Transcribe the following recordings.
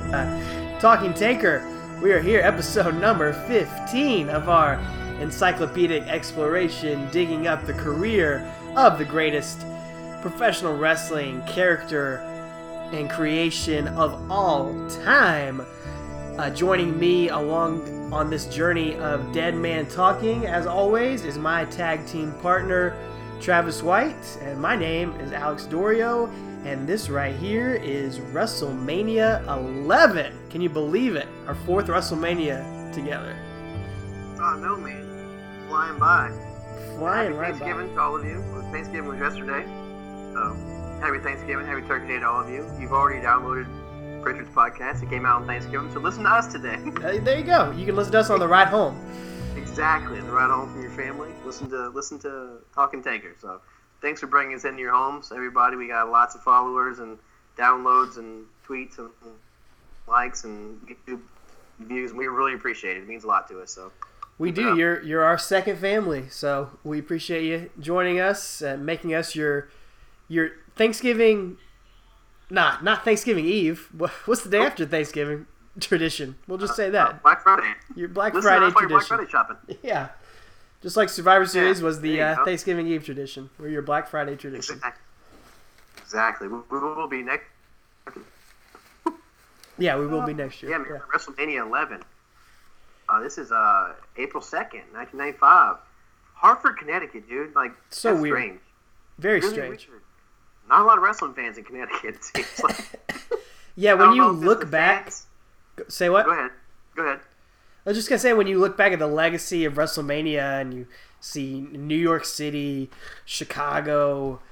Talking Taker. We are here, episode number 15 of our encyclopedic exploration, digging up the career of the greatest professional wrestling character and creation of all time. Joining me along on this journey of Dead Man Talking, as always, is my tag team partner, Travis White, and my name is Alex Dorio, and this right here is WrestleMania 11. Can you believe it? Our fourth WrestleMania together. Oh, no, man. Flying by. Flying happy right by. Thanksgiving to all of you. Thanksgiving was yesterday. So, happy Thanksgiving, happy Turkey Day to all of you. You've already downloaded Pritchard's podcast. It came out on Thanksgiving, so listen to us today. There you go. You can listen to us on the ride home. Exactly. The ride home from your family. Listen to Talking Taker. So, thanks for bringing us into your homes, everybody. We got lots of followers and downloads and tweets and likes and YouTube views. We really appreciate it. It means a lot to us. So we do. You're our second family, so we appreciate you joining us and making us your Thanksgiving. Not Thanksgiving Eve. What's the day after Thanksgiving tradition? We'll just say that. Black Friday. Your Black Listen, Friday that's why you're tradition. Black Friday shopping. Yeah. Just like Survivor Series was the there you go. Thanksgiving Eve tradition, or your Black Friday tradition. Exactly. We will be next. Yeah, we will be next year. Yeah, man. WrestleMania 11. This is April 2nd, 1995. Hartford, Connecticut, dude. Like, So that's weird. strange. Very Really strange. weird. Not a lot of wrestling fans in Connecticut, it seems like. Yeah, I when don't you know if it's look the back, fans. say what? Go ahead. I was just gonna say, when you look back at the legacy of WrestleMania and you see New York City, Chicago,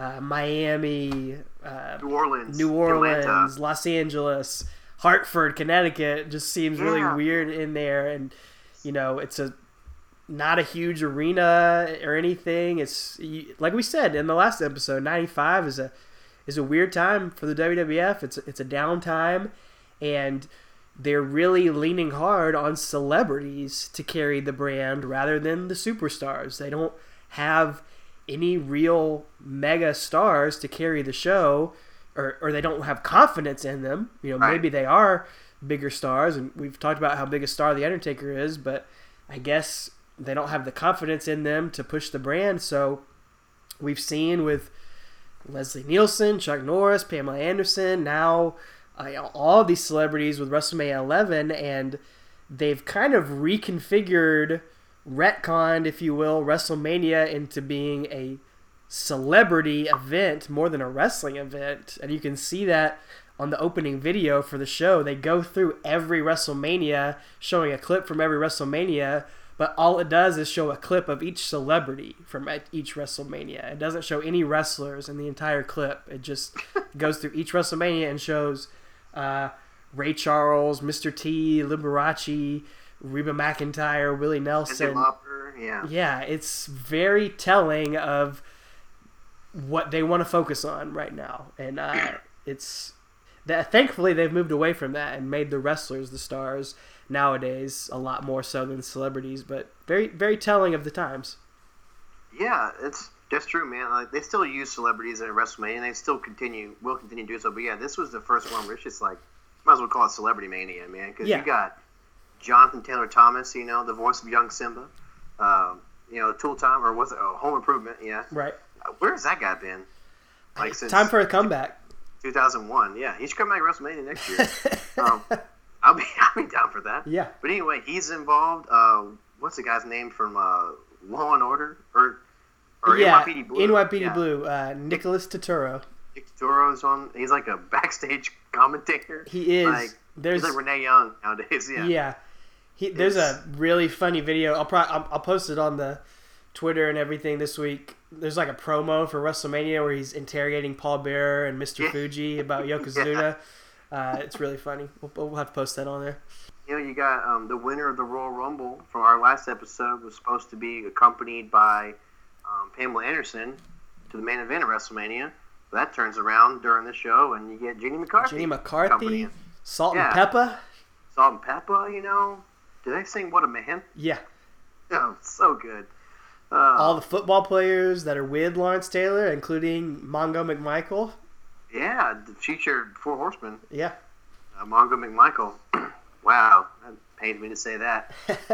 Miami, New Orleans. Atlanta, Atlanta. Los Angeles, Hartford, Connecticut, it just seems really Yeah. weird in there. And it's not a huge arena or anything. It's like we said in the last episode, 95 is a weird time for the WWF. It's a down time, and they're really leaning hard on celebrities to carry the brand rather than the superstars. They don't have any real mega stars to carry the show, or they don't have confidence in them. Right. Maybe they are bigger stars, and we've talked about how big a star The Undertaker is, but I guess they don't have the confidence in them to push the brand. So we've seen with Leslie Nielsen, Chuck Norris, Pamela Anderson, now all these celebrities with WrestleMania 11, and they've kind of retconned, if you will, WrestleMania into being a celebrity event more than a wrestling event. And you can see that on the opening video for the show. They go through every WrestleMania, showing a clip from every WrestleMania, but all it does is show a clip of each celebrity from each WrestleMania. It doesn't show any wrestlers in the entire clip. It just goes through each WrestleMania and shows Ray Charles, Mr. T, Liberace, Reba McEntire, Willie Nelson. Cyndi Lauper, yeah. Yeah, it's very telling of what they want to focus on right now. And thankfully they've moved away from that and made the wrestlers the stars nowadays, a lot more so than celebrities, but very, very telling of the times. Yeah, that's true, man. Like, they still use celebrities in WrestleMania, and they still will continue to do so. But yeah, this was the first one where it's just like, might as well call it Celebrity Mania, man. Because you got Jonathan Taylor Thomas, the voice of young Simba, Tool Time, or was it Home Improvement? Yeah, right. Where's that guy been? Like, since time for a comeback. 2001. Yeah, he should come back to WrestleMania next year. I'll be down for that. Yeah. But anyway, he's involved. What's the guy's name from Law and Order or NYPD Blue? NYPD Blue. Nicholas Turturro. Nick Turturro's on. He's like a backstage commentator. He is. He's like Renee Young nowadays. Yeah. Yeah. There's a really funny video. I'll post it on the Twitter and everything this week. There's like a promo for WrestleMania where he's interrogating Paul Bearer and Mr. Fuji about Yokozuna. It's really funny. We'll have to post that on there. You got the winner of the Royal Rumble from our last episode was supposed to be accompanied by Pamela Anderson to the main event of WrestleMania. But that turns around during the show, and you get Jenny McCarthy. Salt and Pepper. Salt and Pepper, Did they sing What a Man? Yeah. Oh, so good. All the football players that are with Lawrence Taylor, including Mongo McMichael. Yeah, the future Four Horsemen. Yeah. Mongo McMichael. Wow, that pains me to say that.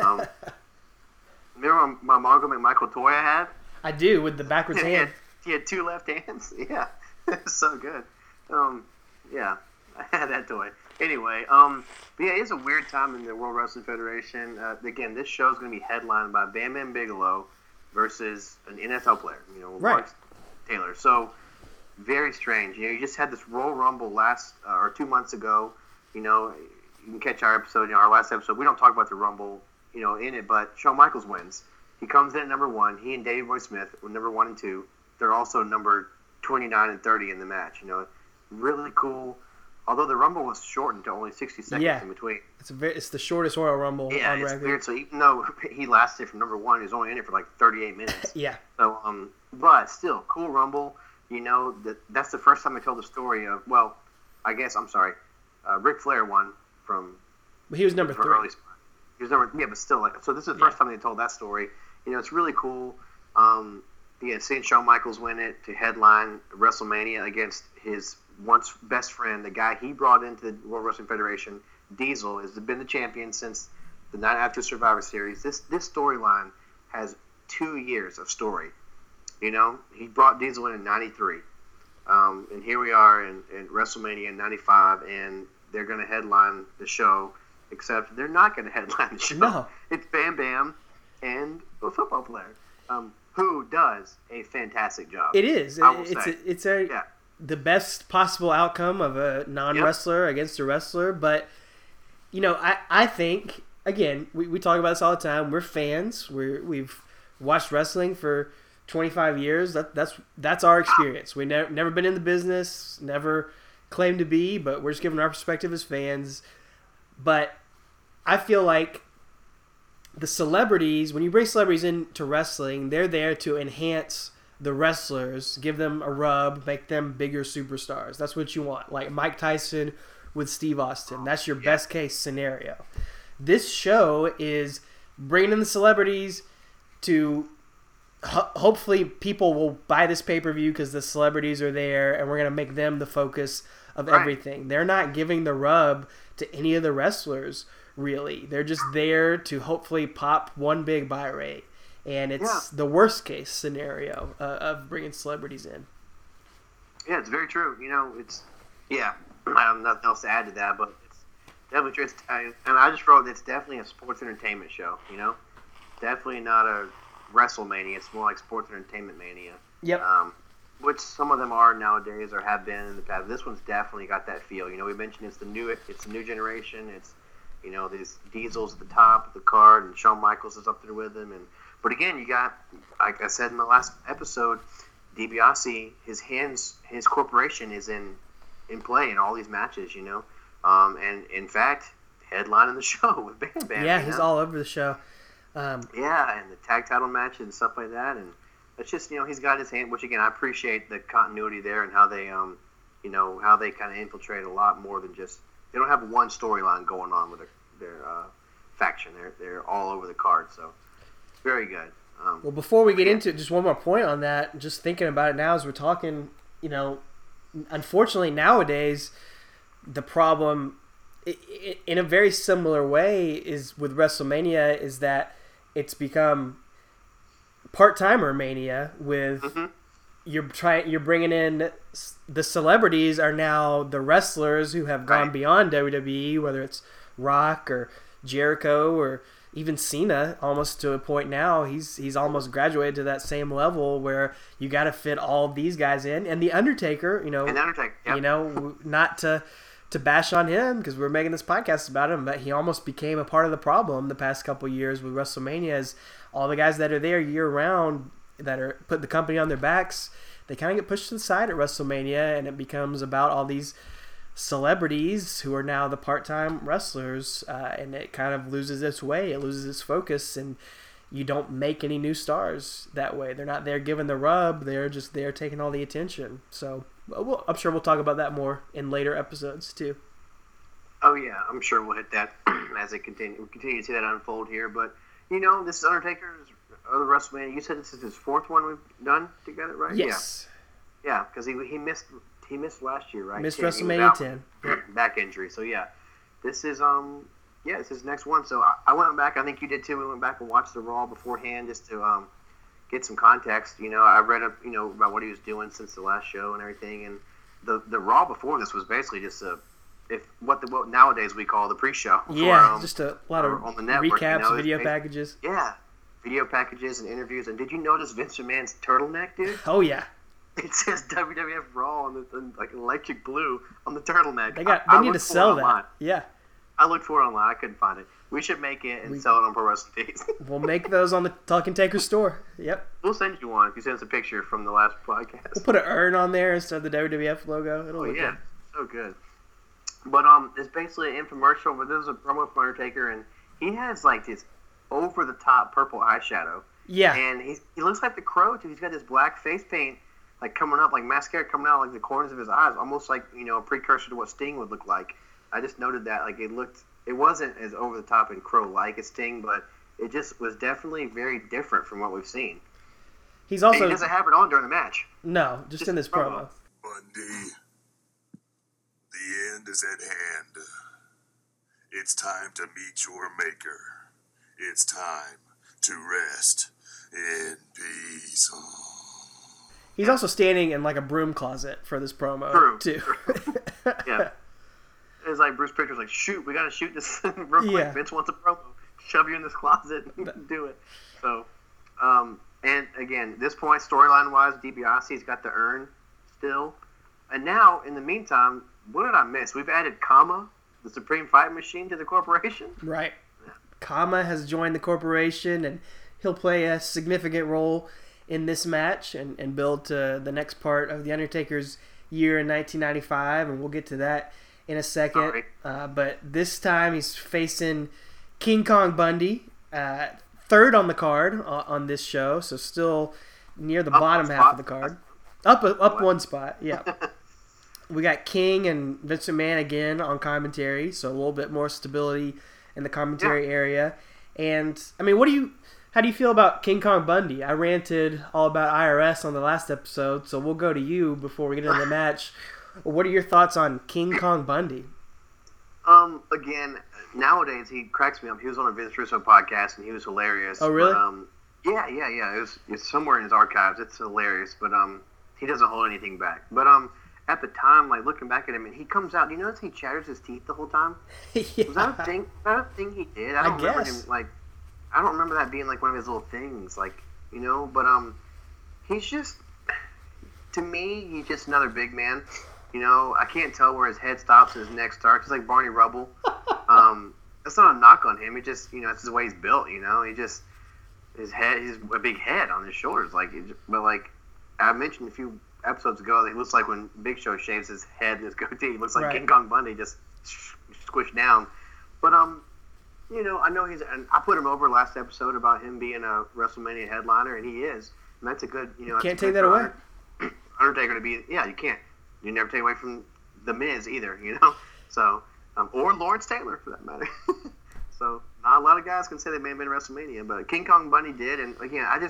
Remember my Mongo McMichael toy I had? I do, with the backwards hand. He had two left hands. Yeah, so good. Yeah, I had that toy. Anyway, but yeah, it's a weird time in the World Wrestling Federation. Again, this show is going to be headlined by Bam Bam Bigelow versus an NFL player. Right. Mark Taylor. So very strange. You just had this Royal Rumble last or 2 months ago. You can catch our episode, our last episode. We don't talk about the Rumble, in it, but Shawn Michaels wins. He comes in at number 1. He and Davey Boy Smith were number 1 and 2. They're also number 29 and 30 in the match. Really cool. Although the Rumble was shortened to only 60 seconds in between. It's the shortest Royal Rumble on record. Yeah, it's weird. So even though he lasted from number 1, he was only in it for like 38 minutes. Yeah. So, but still, cool Rumble. That's the first time I told the story of, well, I guess, I'm sorry, Ric Flair won from... But he was number 3. He was number, but still, so this is the first time they told that story. It's really cool. Seeing Shawn Michaels win it to headline WrestleMania against his once best friend, the guy he brought into the World Wrestling Federation, Diesel, has been the champion since the night after Survivor Series. This storyline has 2 years of story. He brought Diesel in 93. And here we are in WrestleMania in 95, and they're going to headline the show, except they're not going to headline the show. No. It's Bam Bam and a football player who does a fantastic job. It is. It's the best possible outcome of a non-wrestler against a wrestler. But, I think, again, we talk about this all the time. We're fans. We've watched wrestling for 25 years. That's our experience. We never been in the business, never claimed to be, but we're just giving our perspective as fans. But I feel like the celebrities, when you bring celebrities into wrestling, they're there to enhance the wrestlers, give them a rub, make them bigger superstars. That's what you want. Like Mike Tyson with Steve Austin. That's your best case scenario. This show is bringing in the celebrities to hopefully people will buy this pay-per-view because the celebrities are there and we're going to make them the focus of everything. They're not giving the rub to any of the wrestlers, really. They're just there to hopefully pop one big buy rate. And it's the worst case scenario of bringing celebrities in. Yeah, it's very true. I have nothing else to add to that, but it's definitely true. And I just wrote it's definitely a sports entertainment show, Definitely not a WrestleMania. It's more like sports entertainment mania. Yep. Which some of them are nowadays or have been in the past. This one's definitely got that feel. We mentioned it's the new generation. It's these Diesel's at the top of the card, and Shawn Michaels is up there with him. But again, you got, like I said in the last episode, DiBiase, his corporation is in play in all these matches. And in fact, headlining the show with Bam Bam. Yeah, he's all over the show. And the tag title matches and stuff like that, and it's just he's got his hand. Which again, I appreciate the continuity there and how they how they kind of infiltrate a lot more than just they don't have one storyline going on with their faction. They're all over the card, so very good. Well, before we get into it, just one more point on that. Just thinking about it now as we're talking, unfortunately nowadays the problem in a very similar way is with WrestleMania is that it's become part-timer mania with you're bringing in the celebrities are now the wrestlers who have gone beyond WWE, whether it's Rock or Jericho or even Cena, almost to a point now. He's almost graduated to that same level where you got to fit all of these guys in, and the Undertaker, not to bash on him because we're making this podcast about him, but he almost became a part of the problem the past couple of years with WrestleMania. As all the guys that are there year round that are putting the company on their backs, they kind of get pushed to the side at WrestleMania, and it becomes about all these celebrities who are now the part-time wrestlers, and it kind of loses its way, it loses its focus, and you don't make any new stars that way. They're not there giving the rub, they're just there taking all the attention. So I'm sure we'll talk about that more in later episodes too. Oh yeah, I'm sure we'll hit that as it continue. We continue to see that unfold here, but this is Undertaker's other WrestleMania. You said this is his fourth one we've done together, right? Yes. Yeah, because he missed he missed last year, right? Missed WrestleMania 10. Back injury. So yeah, this is this is next one. So I went back. I think you did too. We went back and watched the Raw beforehand just to get some context. I read up about what he was doing since the last show and everything. And the Raw before this was basically just what nowadays we call the pre-show. Yeah, just a lot of on the network, recaps, video packages. Yeah, video packages and interviews. And did you notice Vince McMahon's turtleneck, dude? Oh yeah. It says WWF Raw on like electric blue on the turtleneck. They need to sell that. Yeah. I looked for it online. I couldn't find it. We should make it and sell it on Pro Wrestling Tees. We'll make those on the Talking Taker store. Yep. We'll send you one if you send us a picture from the last podcast. We'll put an urn on there instead of the WWF logo. It'll look good. So good. But it's basically an infomercial, but this is a promo from Undertaker, and he has like this over the top purple eyeshadow. Yeah. And he looks like the Crow too. He's got this black face paint like coming up, like mascara coming out like the corners of his eyes, almost like a precursor to what Sting would look like. I just noted that like it wasn't as over the top and Crow like as Sting, but it just was definitely very different from what we've seen. He doesn't have it on during the match. No, just in this promo. Bundy, the end is at hand. It's time to meet your maker. It's time to rest in peace. He's also standing in like a broom closet for this promo too. Yeah. It's like Bruce Pritchard's like, shoot, we got to shoot this real quick. Yeah. Vince wants a promo. Shove you in this closet and do it. So, and again, this point, storyline-wise, DiBiase's got the urn still. And now, in the meantime, what did I miss? We've added Kama, the Supreme Fight Machine, to the corporation. Right. Yeah. Kama has joined the corporation, and he'll play a significant role in this match and build to the next part of The Undertaker's year in 1995, and we'll get to that in a second. But this time he's facing King Kong Bundy, third on the card on this show, so still near the bottom half of the card. Up one spot, yeah. We got King and Vince McMahon again on commentary, so a little bit more stability in the commentary area. And, I mean, how do you feel about King Kong Bundy? I ranted all about IRS on the last episode, so we'll go to you before we get into the match. What are your thoughts on King Kong Bundy? Again, nowadays he cracks me up. He was on a Vince Russo podcast and he was hilarious. Oh, really? But, yeah. It's somewhere in his archives. It's hilarious, but he doesn't hold anything back. But at the time, like looking back at him, and he comes out. Do you notice he chatters his teeth the whole time? Yeah. Was that a thing? Was that a thing he did? I don't remember him like. I don't remember that being like one of his little things, like But he's just, to me, he's just another big man. I can't tell where his head stops and his neck starts. He's like Barney Rubble. That's not a knock on him. It just, that's the way he's built. He just he's a big head on his shoulders. But I mentioned a few episodes ago, it looks like when Big Show shaves his head and his goatee, it looks like King Kong Bundy just squished down. But I know and I put him over last episode about him being a WrestleMania headliner, and he is. And that's a good, can't take that away. Undertaker to be, you can't. You never take away from The Miz either, So, or Lawrence Taylor for that matter. So, not a lot of guys can say they may have been WrestleMania, but King Kong Bundy did, and again, I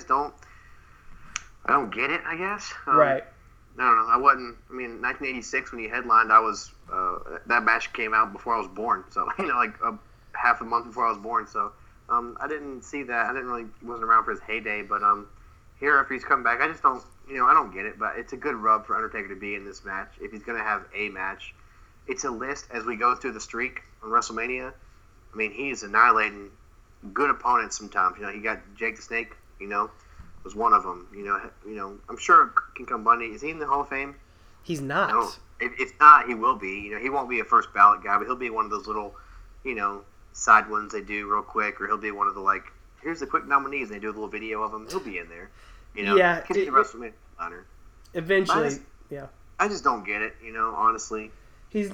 don't get it, I guess. Right. I don't know. 1986 when he headlined, that match came out before I was born. So, half a month before I was born. So, I didn't see that. Wasn't around for his heyday. But here, if he's come back, I just don't, I don't get it. But it's a good rub for Undertaker to be in this match. If he's going to have a match, it's a list as we go through the streak on WrestleMania. I mean, he's annihilating good opponents sometimes. You got Jake the Snake, was one of them. I'm sure King Kong Bundy, is he in the Hall of Fame? He's not. If not, he will be. He won't be a first ballot guy, but he'll be one of those little, side ones they do real quick, or he'll be one of the here's the quick nominees. And they do a little video of him. He'll be in there. Yeah. He's the WrestleMania honor. Eventually, I just don't get it. Honestly. He's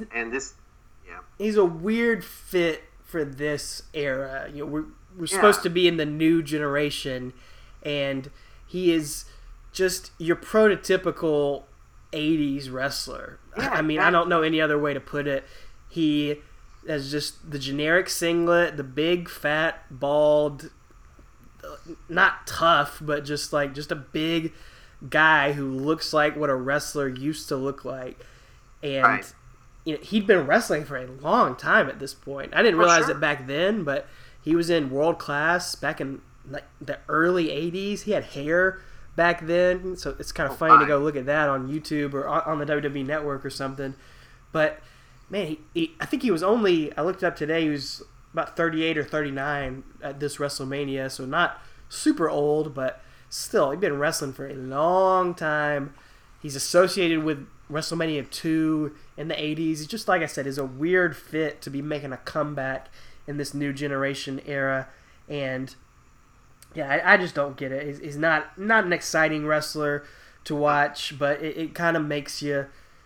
a weird fit for this era. We're supposed to be in the new generation, and he is just your prototypical 80s wrestler. Yeah, I don't know any other way to put it. He has just the generic singlet, the big, fat, bald, not tough, but just a big guy who looks like what a wrestler used to look like. And right. He'd been wrestling for a long time at this point. I didn't realize it back then, but he was in World Class back in like the early 80s. He had hair back then, so it's kind of funny to go look at that on YouTube or on the WWE Network or something. But, man, I think he was only, I looked it up today, he was about 38 or 39 at this WrestleMania, so not super old, but still, he'd been wrestling for a long time. He's associated with WrestleMania 2 in the 80s. He's just, like I said, is a weird fit to be making a comeback in this new generation era. And, yeah, I just don't get it. He's not an exciting wrestler to watch, but it kind of makes you...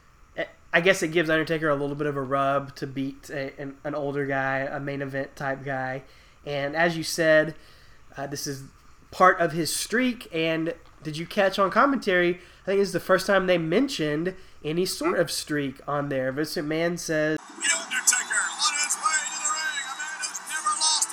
I guess it gives Undertaker a little bit of a rub to beat an older guy, a main event type guy. And as you said, this is part of his streak. And did you catch on commentary, I think this is the first time they mentioned any sort of streak on there. Vince McMahon says, The Undertaker on his way to the ring, a man who's never lost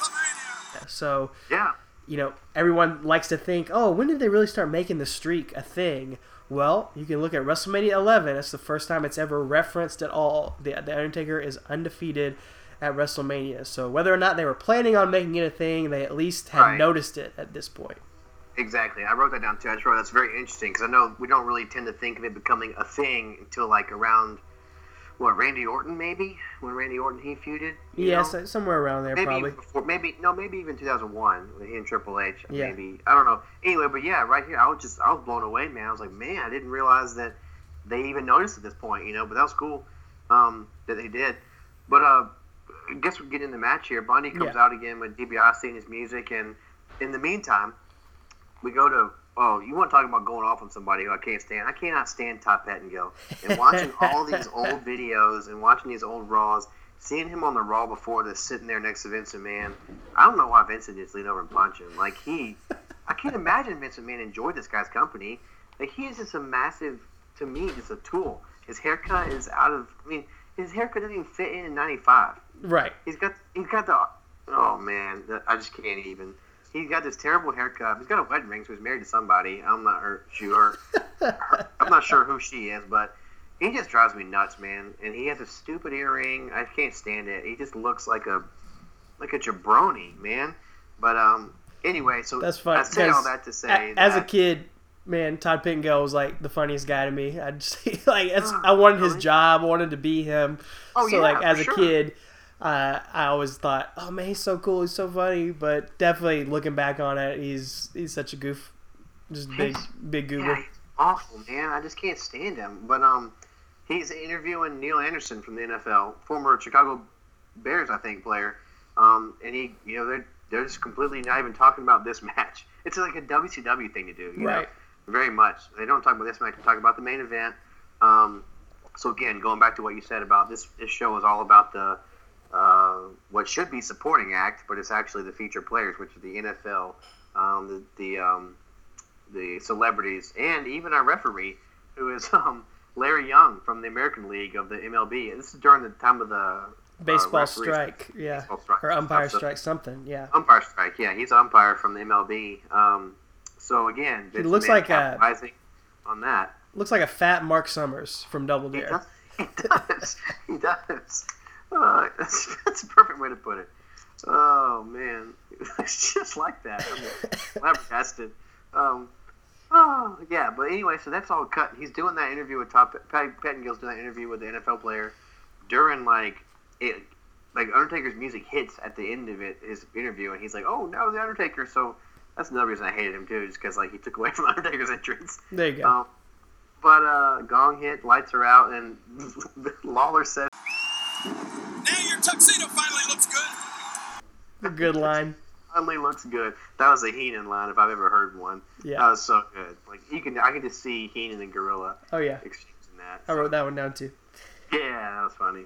at WrestleMania. So, yeah. Everyone likes to think, oh, when did they really start making the streak a thing? Well, you can look at WrestleMania 11. That's the first time it's ever referenced at all. The Undertaker is undefeated at WrestleMania. So whether or not they were planning on making it a thing, they at least had noticed it at this point. Exactly. I wrote that down too. I just wrote that's very interesting because I know we don't really tend to think of it becoming a thing until like around, Randy Orton maybe? When Randy Orton he feuded? Somewhere around there probably. Maybe even 2001 when he and Triple H. Yeah. Maybe. I don't know. Anyway, but yeah, right here, I was blown away, man. I was like, man, I didn't realize that they even noticed at this point, but that was cool that they did. But I guess we're getting in the match here. Bundy comes out again with DiBiase and his music, and in the meantime, we go to, you want to talk about going off on somebody who I can't stand. I cannot stand Todd Pettengill. And watching all these old videos and watching these old Raws, seeing him on the Raw before this sitting there next to Vince McMahon, I don't know why Vince didn't just lean over and punch him. Like, I can't imagine Vince McMahon enjoyed this guy's company. Like, he is just a massive, to me, just a tool. His haircut is his haircut doesn't even fit in 95. Right. He's got the, oh man, I just can't even. He's got this terrible haircut. He's got a wedding ring, so he's married to somebody. I'm not sure. I'm not sure who she is, but he just drives me nuts, man. And he has a stupid earring. I can't stand it. He just looks like a jabroni, man. But anyway, so that's fine. I say all that to say as a kid, man, Todd Pettengill was like the funniest guy to me. I just I wanted his job. I wanted to be him. Oh, so as a kid. I always thought, oh man, he's so cool, he's so funny, but definitely looking back on it, he's such a goof, just big goober. Yeah, he's awful, man. I just can't stand him. But he's interviewing Neil Anderson from the NFL, former Chicago Bears, I think, player. And he, they're just completely not even talking about this match. It's like a WCW thing to do, you know, very much. They don't talk about this match; they talk about the main event. So again, going back to what you said about this show is all about the. What should be supporting act, but it's actually the featured players, which are the NFL, the celebrities, and even our referee, who is Larry Young from the American League of the MLB. This is during the time of the baseball strike, baseball strike, or umpire strike, something, umpire strike, he's an umpire from the MLB. So again, he looks like capitalizing on that. Looks like a fat Mark Summers from Double Dare. He does. That's a perfect way to put it. Oh man, it's just like that. I'm flabbergasted. But anyway, so that's all cut. He's doing that interview with Pettengill's doing that interview with the NFL player during like Undertaker's music hits at the end of his interview, and he's like, "Oh, now the Undertaker." So that's another reason I hated him too, just because he took away from Undertaker's entrance. There you go. But gong hit, lights are out, and Lawler said. Now your tuxedo finally looks good. A good line. Finally looks good. That was a Heenan line if I've ever heard one. Yeah. That was so good. Like I can just see Heenan and Gorilla. Oh yeah. Exchanging that. I wrote that one down too. Yeah, that was funny.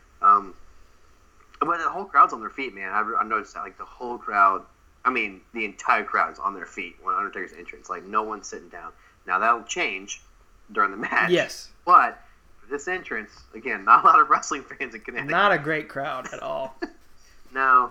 But the whole crowd's on their feet, man. I noticed that. Like the whole crowd. I mean, the entire crowd is on their feet when Undertaker's entrance. Like no one's sitting down. Now that'll change during the match. Yes. But. This entrance, again, not a lot of wrestling fans in Connecticut. Not a great crowd at all. No.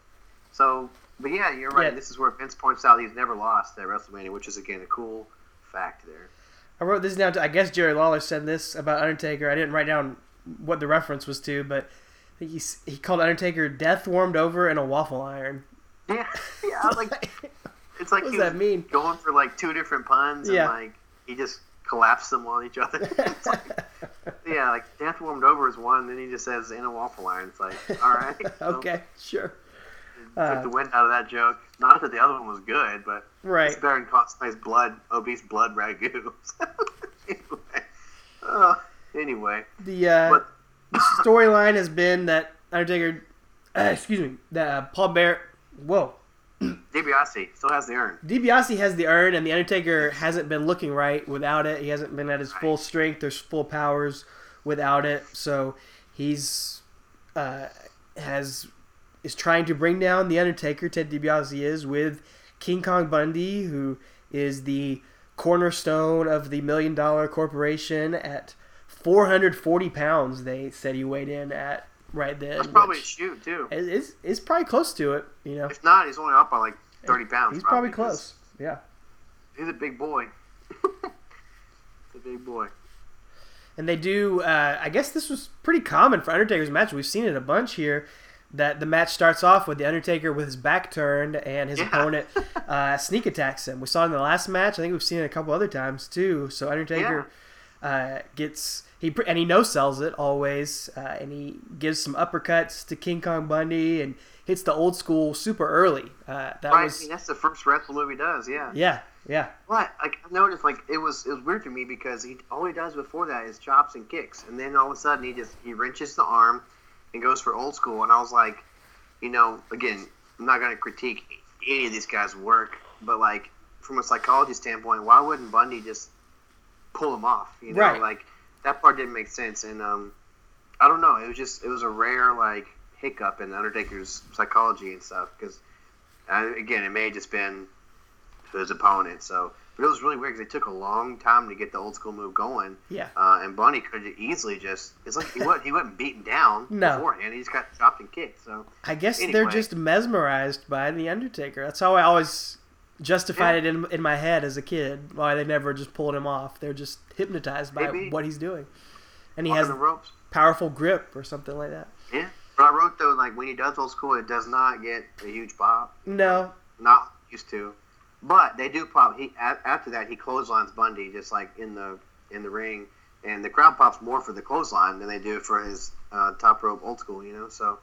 But yeah, you're right. Yeah. This is where Vince points out he's never lost at WrestleMania, which is, again, a cool fact there. I wrote this down. I guess Jerry Lawler said this about Undertaker. I didn't write down what the reference was to, but he called Undertaker "death warmed over in a waffle iron." Yeah, yeah. Like it's like what he does that mean? Going for like 2 different puns, and like he just collapsed them on each other. It's like, yeah, like death warmed over is one, then he just says in a waffle iron. It's like, all right, okay, sure. Took the wind out of that joke. Not that the other one was good, but it's better than Constantine's obese blood ragu. Anyway. The storyline has been that Undertaker, that Paul Bearer, DiBiase still has the urn. DiBiase has the urn, and the Undertaker hasn't been looking right without it. He hasn't been at his full strength or full powers without it. So he's is trying to bring down the Undertaker. Ted DiBiase is, with King Kong Bundy, who is the cornerstone of the $1 Million Corporation at 440 pounds. They said he weighed in at right then. That's probably a shoot too. It's probably close to it, you know. If not, he's only up by like 30 pounds. He's probably close. Yeah. He's a big boy. He's a big boy. And they do. I guess this was pretty common for Undertaker's match. We've seen it a bunch here. That the match starts off with the Undertaker with his back turned and his opponent sneak attacks him. We saw it in the last match. I think we've seen it a couple other times too. So Undertaker he no-sells it always, and he gives some uppercuts to King Kong Bundy and hits the old school super early. I mean, that's the first wrestling move he does. Yeah. Yeah. But I noticed it was weird to me because all he does before that is chops and kicks, and then all of a sudden he wrenches the arm and goes for old school. And I was like, again, I'm not going to critique any of these guys' work, but like from a psychology standpoint, why wouldn't Bundy just pull him off? Right. Like that part didn't make sense. And I don't know. It was a rare like hiccup in Undertaker's psychology and stuff because again, it may have just been his opponent. So. But it was really weird because it took a long time to get the old school move going. Yeah. And Bundy could have easily it's like he wasn't beaten down beforehand. He just got chopped and kicked. So I guess they're just mesmerized by the Undertaker. That's how I always justified it in my head as a kid. Why they never just pulled him off. They're just hypnotized by what he's doing. And he has the ropes. Powerful grip or something like that. Yeah. But I wrote though, like when he does old school, it does not get a huge pop. No. Not used to. But they do pop. After that, he clotheslines Bundy just like in the ring, and the crowd pops more for the clothesline than they do for his top rope old school. So.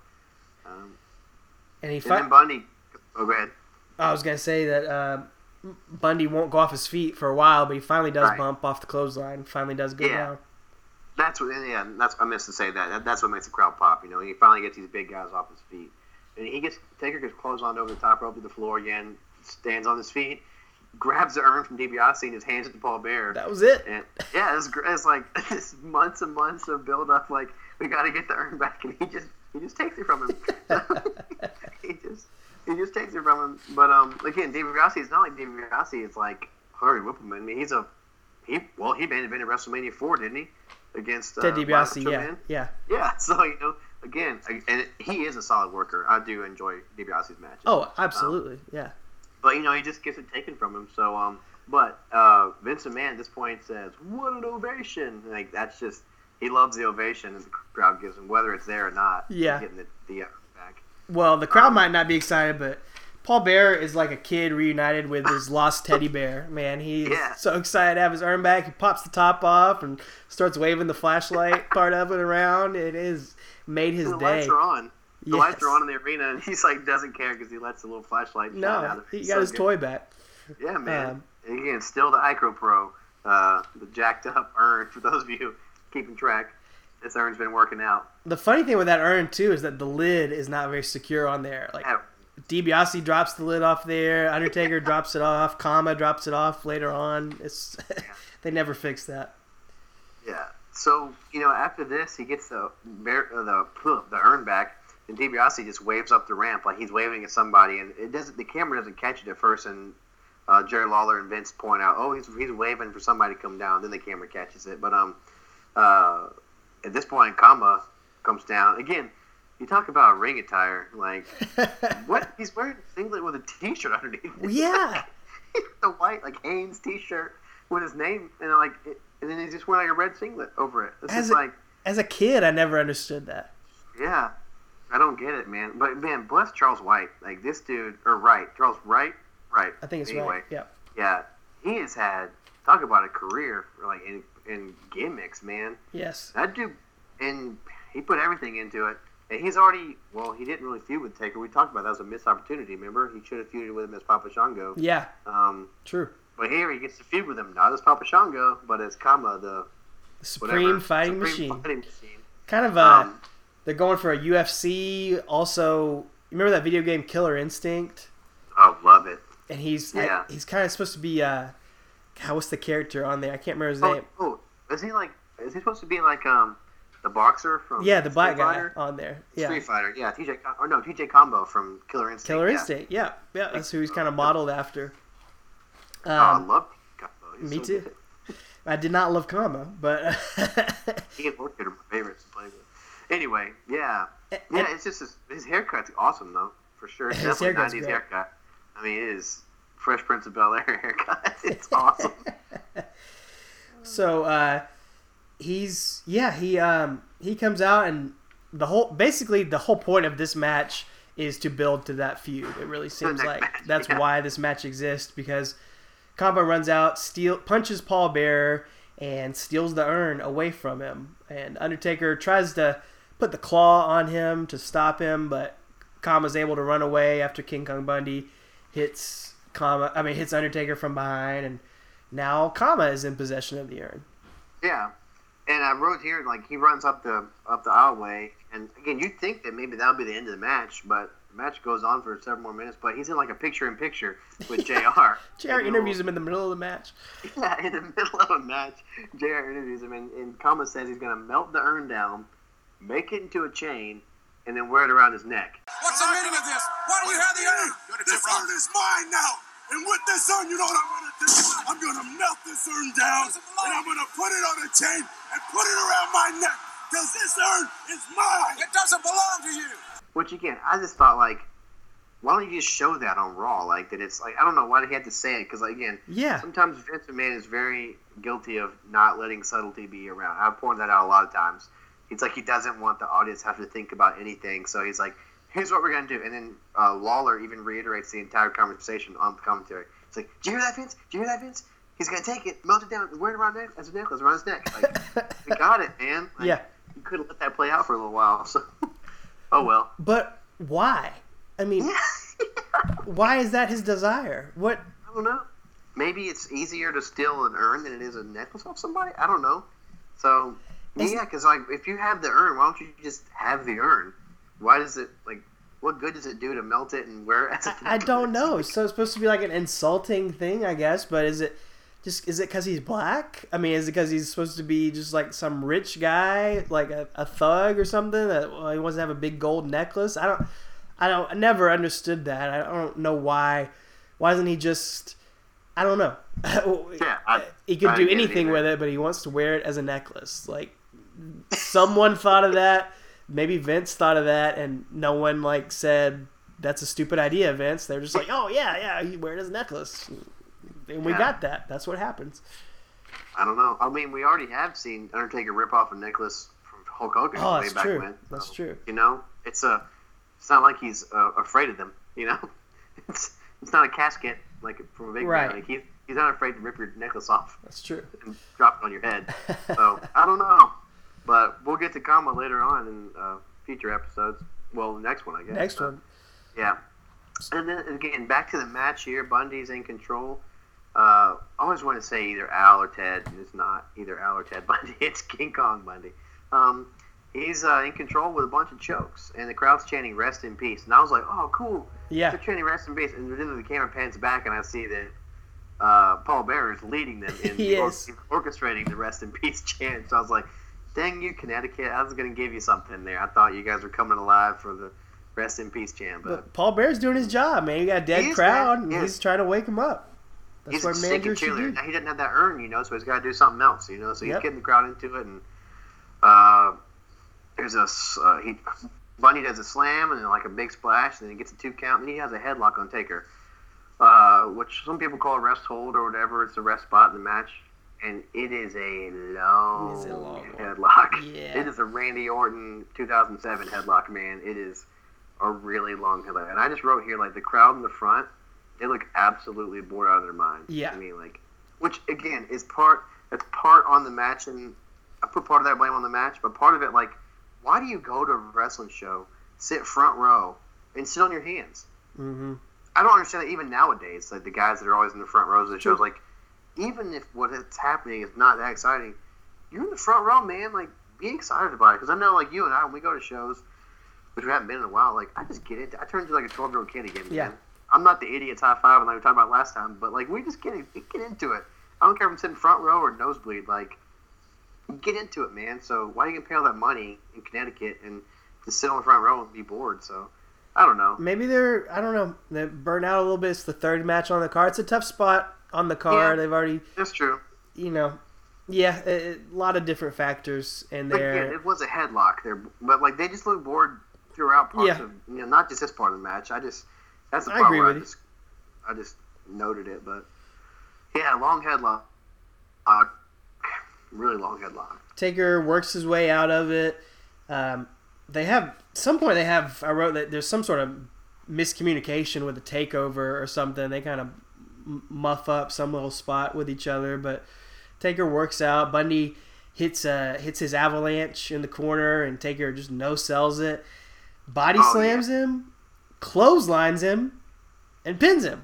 And then Bundy. Oh, go ahead. I was gonna say that Bundy won't go off his feet for a while, but he finally does bump off the clothesline. Finally does go down. That's what. Yeah, that's I missed to say that. That's what makes the crowd pop. He finally gets these big guys off his feet, and Taker gets clotheslined over the top rope to the floor again. Stands on his feet, grabs the urn from DiBiase and just hands it to Paul Bearer. That was it. And it's like this months and months of build up. Like we got to get the urn back, and he just takes it from him. he just takes it from him. But again, DiBiase is not like DiBiase. It's like Harvey Whippleman. I mean, he made it in WrestleMania 4, didn't he? Against Ted DiBiase, yeah. So again, and he is a solid worker. I do enjoy DiBiase's matches. Oh, absolutely, yeah. But he just gets it taken from him. So, but Vince McMahon at this point says, "What an ovation!" Like that's just he loves the ovation that the crowd gives him, whether it's there or not. Yeah, getting the back. Well, the crowd might not be excited, but Paul Bearer is like a kid reunited with his lost teddy bear. Man, he's so excited to have his urn back. He pops the top off and starts waving the flashlight part of it around. It is made his day. The lights are on. The lights are on in the arena, and he's like doesn't care because he lets the little flashlight shine out. He got his toy back. Yeah, man. And again, still the Icro Pro, the jacked up urn. For those of you keeping track, this urn's been working out. The funny thing with that urn too is that the lid is not very secure on there. Like DiBiase drops the lid off there, Undertaker drops it off, Kama drops it off later on. They never fix that. Yeah. So after this, he gets the urn back. And DiBiase just waves up the ramp like he's waving at somebody, and the camera doesn't catch it at first. And Jerry Lawler and Vince point out, "Oh, he's waving for somebody to come down." Then the camera catches it. But at this point, Kama comes down again. You talk about ring attire, like what? He's wearing a singlet with a T-shirt underneath. Yeah, the white like Hanes T-shirt with his name and like, and then he's just wearing like a red singlet over it. It's just like, as a kid, I never understood that. Yeah, I don't get it, man. But man, bless Charles White. Like this dude, or Wright, Charles Wright, right? I think it's anyway, right. Yeah. Yeah, he has had talk about a career like in gimmicks, man. Yes. That dude, and he put everything into it. And he's already, well, he didn't really feud with Taker. We talked about that as a missed opportunity. Remember, he should have feuded with him as Papa Shango. Yeah. True. But here he gets to feud with him not as Papa Shango, but as Kama, the Supreme Fighting Machine. Kind of they're going for a UFC. Also, you remember that video game Killer Instinct? Oh, love it. And he's kind of supposed to be what's the character on there? I can't remember his name. Oh, is he supposed to be like the boxer from the black guy on there. Yeah. Street Fighter. Yeah, TJ Combo from Killer Instinct. Killer Instinct. Yeah. That's who he's kind of modeled after. I love Combo. Me too. Good. I did not love Combo, but he and Orchid are my favorites to play with. Anyway, yeah, it's just his haircut's awesome though, for sure. It's definitely 90s haircut. I mean, it is Fresh Prince of Bel-Air haircut. It's awesome. So he comes out, and the whole point of this match is to build to that feud. It really seems like that's why this match exists, because Combo runs out, punches Paul Bearer, and steals the urn away from him. And Undertaker tries to put the claw on him to stop him, but Kama's able to run away after King Kong Bundy hits Undertaker from behind, and now Kama is in possession of the urn. Yeah, and I wrote here like he runs up the aisleway, and again you'd think that maybe that'll be the end of the match, but the match goes on for several more minutes. But he's in like a picture-in-picture with JR. JR interviews him in the middle of the match. Yeah, in the middle of a match, JR interviews him, and Kama says he's going to melt the urn down, make it into a chain, and then wear it around his neck. What's the meaning of this? Why do we have the urn? This urn is mine now. And with this urn, you know what I'm going to do? I'm going to melt this urn down, and I'm going to put it on a chain and put it around my neck, because this urn is mine. It doesn't belong to you. Which, again, I just thought, like, why don't you just show that on Raw? Like, that it's like, I don't know why he had to say it, because, like, again, sometimes Vince McMahon is very guilty of not letting subtlety be around. I've pointed that out a lot of times. It's like he doesn't want the audience to have to think about anything, so he's like, here's what we're going to do. And then Lawler even reiterates the entire conversation on the commentary. It's like, did you hear that, Vince? Did you hear that, Vince? He's going to take it, melt it down, and wear it around as a necklace around his neck. Like, we got it, man. Like, you could have let that play out for a little while. So, oh, well. But why? I mean, why is that his desire? What? I don't know. Maybe it's easier to steal an urn than it is a necklace off somebody? I don't know. So, because like, if you have the urn, why don't you just have the urn? Why does it, like, what good does it do to melt it and wear it as a necklace? I don't know. So it's supposed to be like an insulting thing, I guess, but is it because he's black? I mean, is it because he's supposed to be just like some rich guy, like a thug or something, that he wants to have a big gold necklace? I never understood that. I don't know why. Why doesn't he just, I don't know. He could do anything with it, but he wants to wear it as a necklace. Like, someone thought of that. Maybe Vince thought of that, and no one like said that's a stupid idea, Vince. They're just like, oh yeah, you wear it as a necklace, and we got that. That's what happens. I don't know. I mean, we already have seen Undertaker rip off a necklace from Hulk Hogan way back when. That's true. You know, it's not like he's afraid of them. You know, it's not a casket like from a big guy. Like he's not afraid to rip your necklace off. That's true. And drop it on your head. So I don't know. But we'll get to Kama later on in future episodes. Well, the next one, I guess. Next one. Yeah. And then, again, back to the match here. Bundy's in control. I always want to say either Al or Ted. It's not either Al or Ted Bundy. It's King Kong Bundy. He's in control with a bunch of chokes. And the crowd's chanting, rest in peace. And I was like, oh, cool. Yeah. They're chanting rest in peace. And then the camera pans back, and I see that Paul Bearer is leading them in orchestrating the rest in peace chant. So I was like, dang you, Connecticut. I was going to give you something there. I thought you guys were coming alive for the rest in peace chant. But Paul Bear's doing his job, man. You got a dead crowd, and he's trying to wake him up. That's what managers should do. Now, he doesn't have that urn, so he's got to do something else, So he's getting the crowd into it. And Bundy does a slam and then like a big splash, and then he gets a 2 count, and he has a headlock on Taker. which some people call a rest hold or whatever. It's a rest spot in the match. And it is a long headlock. Yeah. It is a Randy Orton 2007 headlock, man. It is a really long headlock. And I just wrote here, like, the crowd in the front, they look absolutely bored out of their mind. Yeah. I mean, like, which, again, that's part on the match, and I put part of that blame on the match, but part of it, like, why do you go to a wrestling show, sit front row, and sit on your hands? Mm-hmm. I don't understand that even nowadays, like, the guys that are always in the front rows of the shows, like, even if what's happening is not that exciting, you're in the front row, man. Like, be excited about it. Because I know, like, you and I, when we go to shows, which we haven't been in a while, like, I just get into it. I turn into, like, a 12-year-old kid again, man. Yeah. I'm not the idiot's high five like we talked about last time, but, like, we just get into it. I don't care if I'm sitting front row or nosebleed. Like, get into it, man. So why are you going to pay all that money in Connecticut and to sit on the front row and be bored? So, I don't know. Maybe they're burnt out a little bit. It's the third match on the card. It's a tough spot on the card. Yeah, they've already... That's true. A lot of different factors in there. Again, it was a headlock there, but, like, they just look bored throughout parts of, not just this part of the match. That's the part where I just noted it, but yeah, long headlock. Really long headlock. Taker works his way out of it. I wrote that there's some sort of miscommunication with the takeover or something. They kind of muff up some little spot with each other, but Taker works out. Bundy hits his avalanche in the corner, and Taker just no-sells it. Body slams him, clotheslines him, and pins him.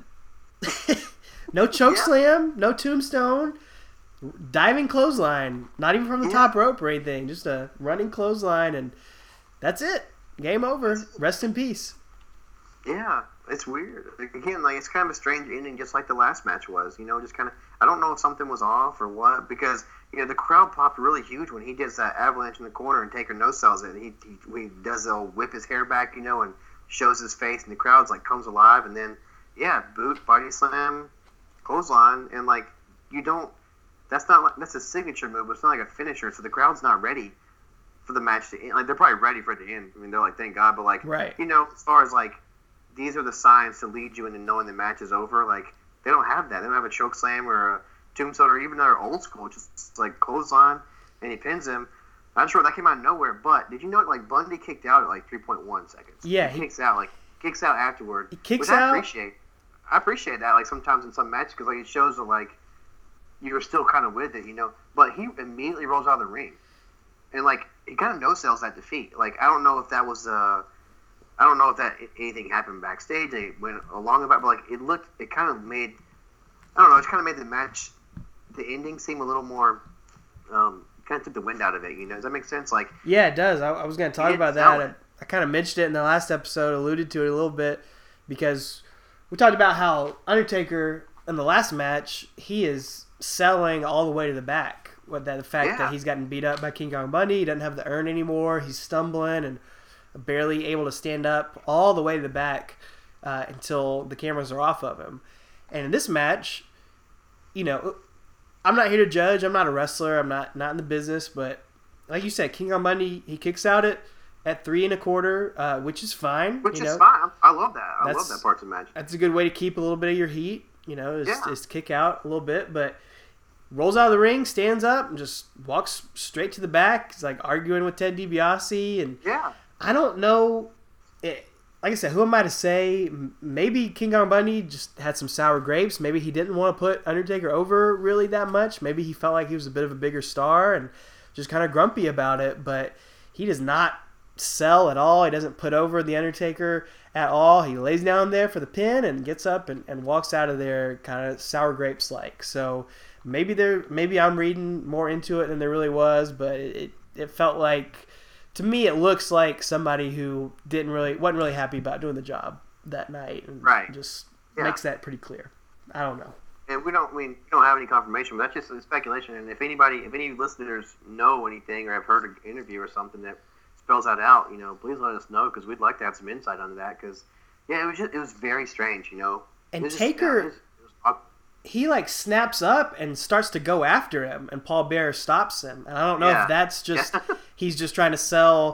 No choke slam, no tombstone, diving clothesline, not even from the top rope or anything, just a running clothesline, and that's it. Game over. Rest in peace. Yeah, it's weird. Again, like, it's kind of a strange ending, just like the last match was. Just kind of, I don't know if something was off or what, because the crowd popped really huge when he does that avalanche in the corner and Taker no-sells it. And he does the whip his hair back, and shows his face, and the crowd's like comes alive, and then boot, body slam, clothesline, and like that's a signature move, but it's not like a finisher, so the crowd's not ready for the match to end. Like, they're probably ready for it to end. I mean, they're like, thank God, but like, right. As far as like, these are the signs to lead you into knowing the match is over. Like, they don't have that. They don't have a choke slam or a tombstone or even their old school, just like clothesline, and he pins him. Not sure that came out of nowhere, but did you know like Bundy kicked out at like 3.1 seconds? Yeah, he kicks out afterward. He kicks out. I appreciate that. Like, sometimes in some matches, because like it shows that like you're still kind of with it, But he immediately rolls out of the ring, and like he kind of no-sells that defeat. Like, I don't know if that was I don't know if anything happened backstage. They went along about, but like it kind of made, I don't know, it kind of made the match, the ending seem a little more, kind of took the wind out of it. Does that make sense? Like, yeah, it does. I was going to talk about that. I kind of mentioned it in the last episode, alluded to it a little bit, because we talked about how Undertaker in the last match, he is selling all the way to the back. The fact that he's gotten beat up by King Kong Bundy, he doesn't have the urn anymore, he's stumbling and barely able to stand up all the way to the back until the cameras are off of him. And in this match, I'm not here to judge. I'm not a wrestler. I'm not in the business. But like you said, King Kong Bundy, he kicks out at 3 1/4, which is fine. Which is fine. I love that. I love that part of the match. That's a good way to keep a little bit of your heat. Is to kick out a little bit, but rolls out of the ring, stands up, and just walks straight to the back. He's like arguing with Ted DiBiase, and I don't know. Like I said, who am I to say? Maybe King Kong Bundy just had some sour grapes. Maybe he didn't want to put Undertaker over really that much. Maybe he felt like he was a bit of a bigger star and just kind of grumpy about it. But he does not sell at all. He doesn't put over the Undertaker at all. He lays down there for the pin and gets up and walks out of there kind of sour grapes like. So maybe I'm reading more into it than there really was, but it felt like, to me, it looks like somebody who wasn't really happy about doing the job that night, and just makes that pretty clear. I don't know. And we don't have any confirmation, but that's just speculation. And if any listeners know anything or have heard an interview or something that spells that out, please let us know, because we'd like to have some insight onto that. Because it was very strange, And Taker, he like snaps up and starts to go after him, and Paul Bearer stops him. And I don't know if that's just he's just trying to sell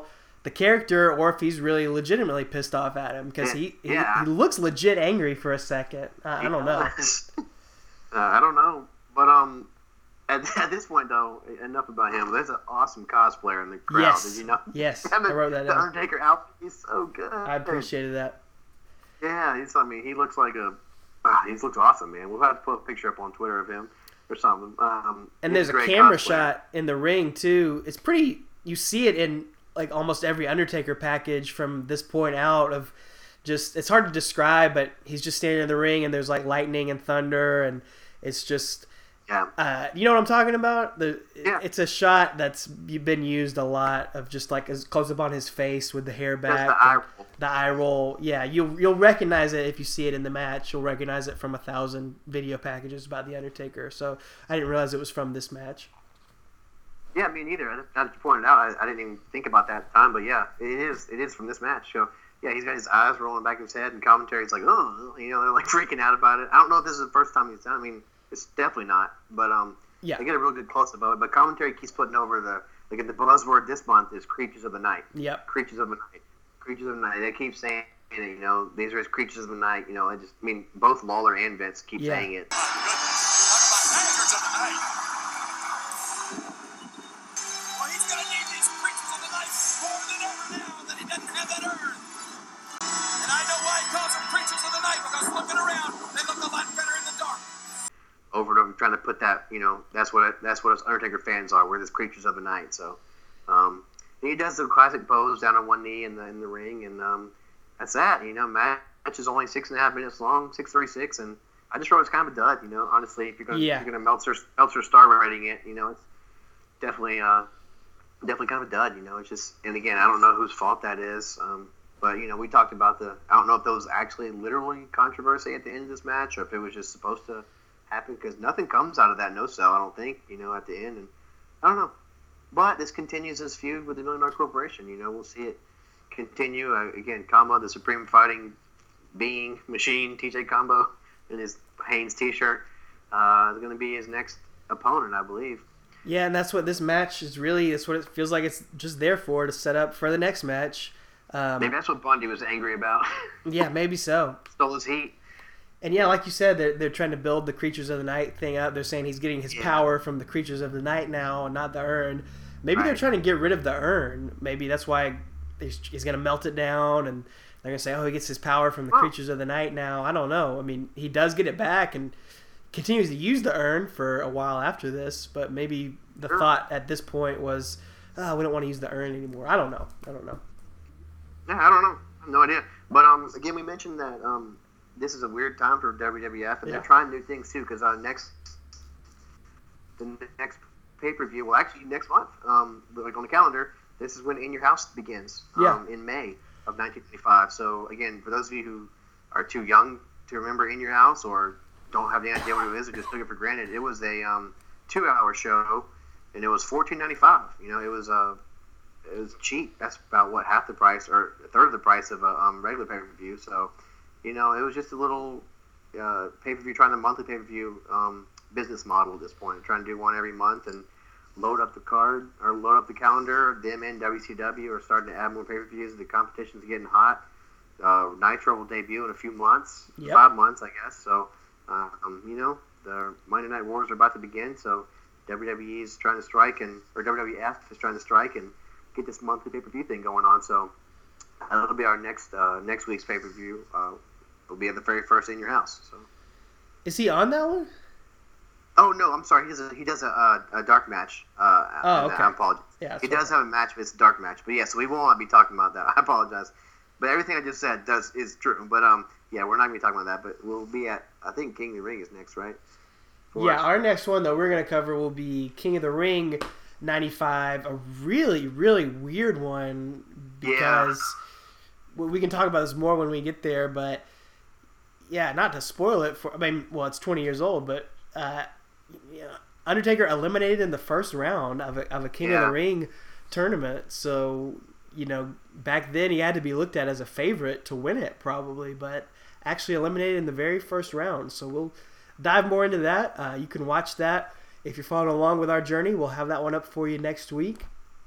the character or if he's really legitimately pissed off at him because he looks legit angry for a second. I don't know. I don't know, but at this point though, enough about him. There's an awesome cosplayer in the crowd. Yes. Did you know? Yes, I wrote that down. The down. Undertaker outfit, he's so good. I appreciated that. Yeah, he looks like he looks awesome, man. We'll have to put a picture up on Twitter of him or something. And there's a camera shot in the ring too. It's pretty. You see it in like almost every Undertaker package from this point out of just. It's hard to describe, but he's just standing in the ring and there's like lightning and thunder and it's just. Yeah. You know what I'm talking about? It's a shot that's been used a lot of just like as close up on his face with the hair back. The eye roll. Yeah, you'll recognize it if you see it in the match. You'll recognize it from 1,000 video packages about The Undertaker. So I didn't realize it was from this match. Yeah, me neither. Now that you pointed out, I didn't even think about that at the time. But yeah, it is from this match. So yeah, he's got his eyes rolling back in his head and commentary's like, oh, they're like freaking out about it. I don't know if this is the first time he's done it. I mean, it's definitely not, but they get a real good close up of it. But commentary keeps putting over the buzzword this month is Creatures of the Night. Yep. Creatures of the Night. Creatures of the Night. They keep saying it, these are his Creatures of the Night. Both Lawler and Vince keep saying it. My goodness. Talk about Creatures of the Night. Well, he's going to need these Creatures of the Night more than ever now that he doesn't have that urn. And I know why he calls them Creatures of the Night, because looking around, they look a lot better in the dark. Over and over, trying to put that, that's what us Undertaker fans are. We're the Creatures of the Night. So, he does the classic pose down on one knee in the ring, and that's that. Match is only 6.5 minutes long, 6:36, and I just wrote it's kind of a dud. Honestly, if you're gonna Meltzer star rating it, it's definitely kind of a dud. It's just, and again, I don't know whose fault that is. But we talked about I don't know if there was actually literally controversy at the end of this match, or if it was just supposed to happen, because nothing comes out of that no sell, I don't think, at the end, and I don't know. But this continues his feud with the $1 Million Corporation. We'll see it continue. Again, Combo, the Supreme Fighting Being Machine, TJ Combo, in his Haynes t-shirt, is going to be his next opponent, I believe. Yeah, and that's what this match is really. That's what it feels like. It's just there for, to set up for the next match. Maybe that's what Bundy was angry about. Yeah, maybe so. Stole his heat. And yeah, like you said, they're trying to build the Creatures of the Night thing up. They're saying he's getting his power from the Creatures of the Night now and not the urn. Maybe they're trying to get rid of the urn. Maybe that's why he's going to melt it down and they're going to say, oh, he gets his power from the Creatures of the Night now. I don't know. I mean, he does get it back and continues to use the urn for a while after this, but maybe the thought at this point was, oh, we don't want to use the urn anymore. I don't know. Yeah, I don't know. I have no idea. But again, we mentioned that this is a weird time for WWF, and they're trying new things too. Because the next pay-per-view, well, actually next month, like on the calendar, this is when In Your House begins. In May of 1985. So again, for those of you who are too young to remember In Your House or don't have any idea what it is or just took it for granted, it was a 2-hour show, and it was $14.95. It was cheap. That's about half the price or a third of the price of a regular pay-per-view. So. It was just a little pay-per-view, trying to monthly pay-per-view business model at this point. Trying to do one every month and load up the card or load up the calendar. Them and WCW are starting to add more pay-per-views. The competition's getting hot. Nitro will debut in a few months, 5 months, I guess. So, the Monday Night Wars are about to begin. So, WWE is trying to strike, or WWF is trying to strike and get this monthly pay-per-view thing going on. So, that'll be our next week's pay-per-view. Will be at the very first In Your House. So, is he on that one? Oh no, I'm sorry. He does a dark match. Okay. I apologize. Yeah, he does have a match, but it's a dark match. But yeah, so we will not be talking about that. I apologize. But everything I just said is true. But yeah, we're not going to be talking about that. But we'll be at, I think King of the Ring is next, right? Our next one that we're going to cover will be King of the Ring 95. A really, really weird one because we can talk about this more when we get there. But yeah, not to spoil it it's 20 years old, but Undertaker eliminated in the first round of a King of the Ring tournament. So, back then he had to be looked at as a favorite to win it probably, but actually eliminated in the very first round. So we'll dive more into that. You can watch that if you're following along with our journey. We'll have that one up for you next week.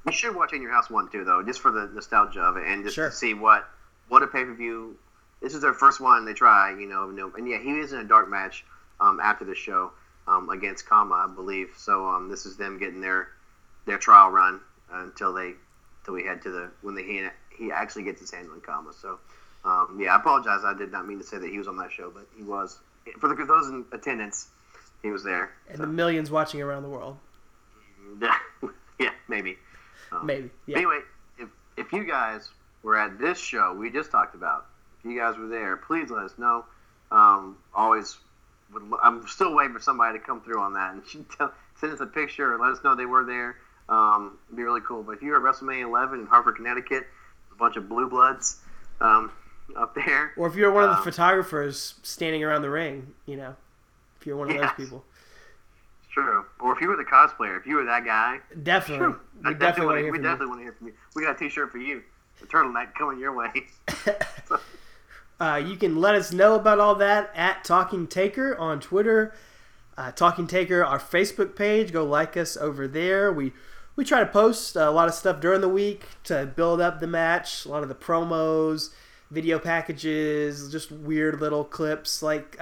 You should watch In Your House 1 too, though, just for the nostalgia of it, and just to see what a pay-per-view. This is their first one they try, and yeah, he is in a dark match after the show against Kama, I believe. So this is them getting their trial run until we head to when he actually gets his hands on Kama. So yeah, I apologize. I did not mean to say that he was on that show, but he was. For those in attendance, he was there. And the millions watching around the world. Yeah, maybe. Maybe. Yeah. Anyway, if you guys were at this show we just talked about, if you guys were there, please let us know. I'm still waiting for somebody to come through on that and send us a picture or let us know they were there. It'd be really cool. But if you were at WrestleMania 11 in Hartford, Connecticut, a bunch of blue bloods up there. Or if you're one of the photographers standing around the ring, if you're one of those people. True. Or if you were the cosplayer, if you were that guy. Definitely. We definitely want to hear from you. We got a t-shirt for you. The turtleneck coming your way. You can let us know about all that at Talking Taker on Twitter. Talking Taker, our Facebook page. Go like us over there. We try to post a lot of stuff during the week to build up the match. A lot of the promos, video packages, just weird little clips like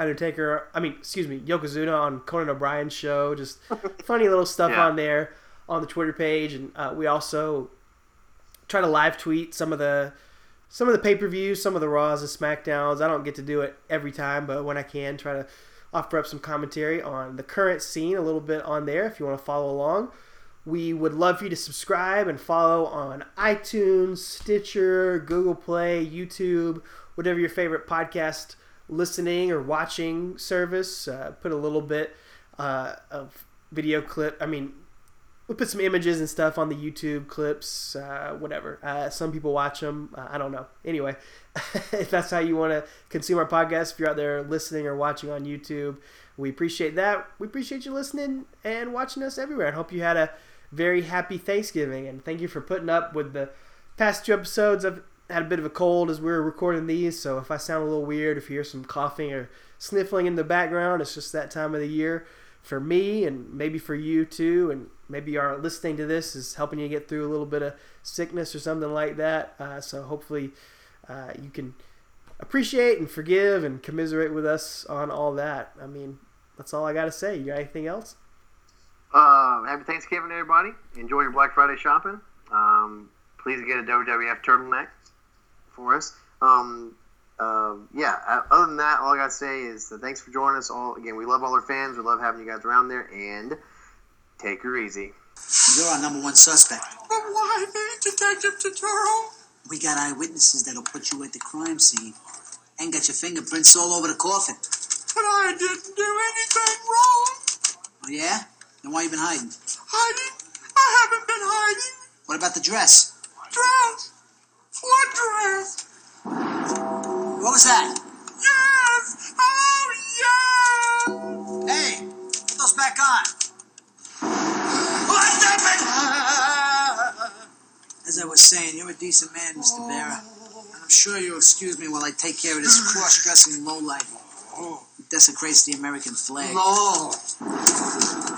Yokozuna on Conan O'Brien's show. Just funny little stuff on there on the Twitter page. And we also try to live tweet some of the pay-per-views, some of the Raws and SmackDowns. I don't get to do it every time, but when I can, try to offer up some commentary on the current scene a little bit on there if you want to follow along. We would love for you to subscribe and follow on iTunes, Stitcher, Google Play, YouTube, whatever your favorite podcast listening or watching service. Put a little bit of video clip. We'll put some images and stuff on the YouTube clips, whatever. Some people watch them. I don't know. Anyway, if that's how you want to consume our podcast, if you're out there listening or watching on YouTube, we appreciate that. We appreciate you listening and watching us everywhere. I hope you had a very happy Thanksgiving, and thank you for putting up with the past 2 episodes. I've had a bit of a cold as we were recording these, so if I sound a little weird, if you hear some coughing or sniffling in the background, it's just that time of the year for me and maybe for you too, and maybe our listening to this is helping you get through a little bit of sickness or something like that. So hopefully you can appreciate and forgive and commiserate with us on all that. That's all I got to say. You got anything else? Happy Thanksgiving, everybody. Enjoy your Black Friday shopping. Please get a WWF turtleneck for us. Other than that, all I got to say is thanks for joining us. Again, we love all our fans. We love having you guys around there, and take her easy. You're our number 1 suspect. But why me, Detective Turturro? We got eyewitnesses that'll put you at the crime scene and got your fingerprints all over the coffin. But I didn't do anything wrong. Oh, yeah? Then why you been hiding? Hiding? I haven't been hiding. What about the dress? Dress? What dress? What was that? Yes! Oh, yeah! Hey, put those back on. What happened? As I was saying, you're a decent man, Mr. Vera. And I'm sure you'll excuse me while I take care of this cross-dressing lowlife who desecrates the American flag. No.